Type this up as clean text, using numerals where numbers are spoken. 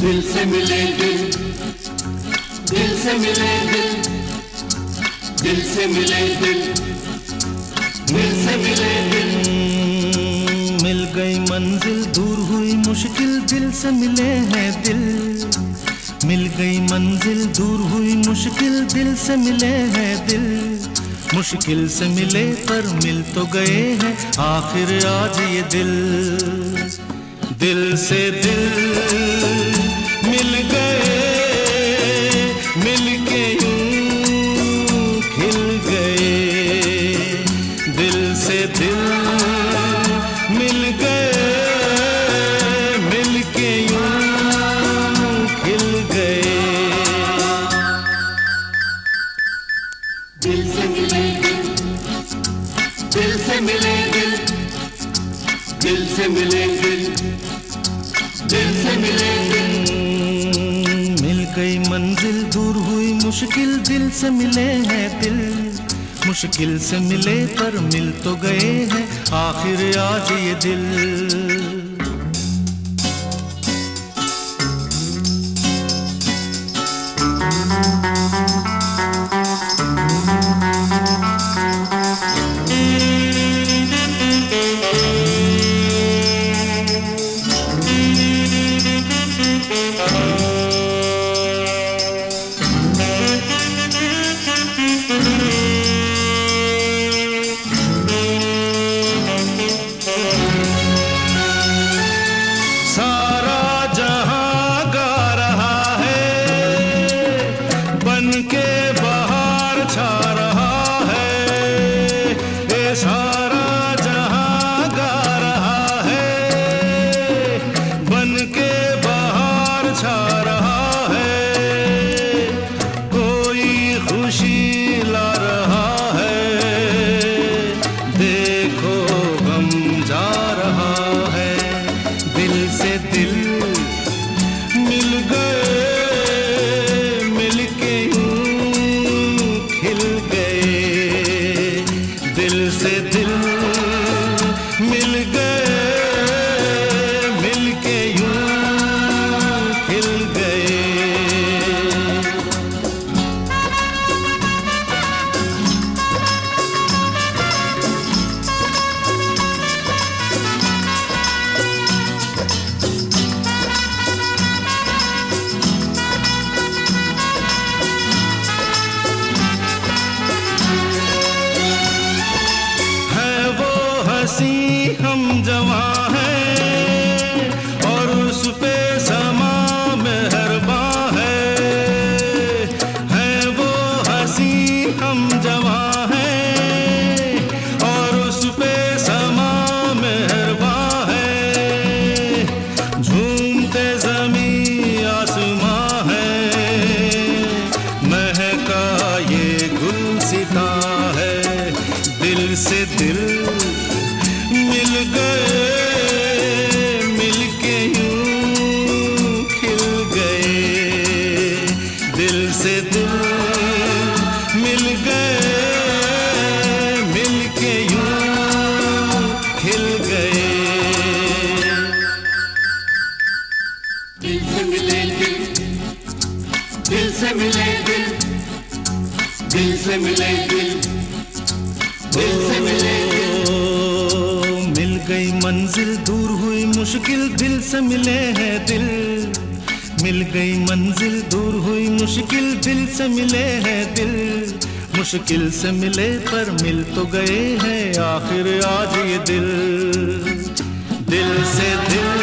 दिल से मिले दिल, दिल से मिले दिल, दिल से मिले दिल, दिल से मिले दिल। मिल गई मंजिल दूर हुई मुश्किल, दिल से मिले हैं दिल। मिल गई मंजिल दूर हुई मुश्किल, दिल से मिले हैं दिल। मुश्किल से मिले पर मिल तो गए हैं आखिर आज ये दिल। दिल से दिल मिल गए, मिल के यूं खिल गए। दिल से दिल मिल गए, मिल के यूं खिल गए। दिल से मिले दिल, दिल से मिले दिल, दिल से मिले दिल, दिल से मिले दिल। मिल गई मंजिल दूर हुई मुश्किल, दिल से मिले हैं दिल। मुश्किल से मिले पर मिल तो गए हैं आखिर आज ये दिल। सारा जहां गा रहा है, बन के बाहर छा रहा है। कोई खुशी ला रहा है, देखो गम जा रहा है। दिल से दिल मिल गए, मिल के यूं खिल गए। दिल से दिल मिल गए, मिल के यूं खिल गए। हंसी हम जवां हैं और उस पे समा मेहरबां है वो हंसी हम जवां हैं और उस पे समा मेहरबां है। झूमते ज़मीं आसमां है, महका ये गुलसिता है। दिल से दिल मिल गए, मिल के यूं खिल गए। दिल से दिल मिल गए, मिल के यूं खिल गए। दिल से मिले दिल, दिल से मिले दिल, दिल से मिले दिल, दिल से मिले दिल। मिल गई मंजिल दूर हुई मुश्किल, दिल से मिले हैं दिल। मिल गई मंजिल दूर हुई मुश्किल, दिल से मिले हैं दिल। मुश्किल से मिले पर मिल तो गए हैं आखिर आज ये दिल। दिल से दिल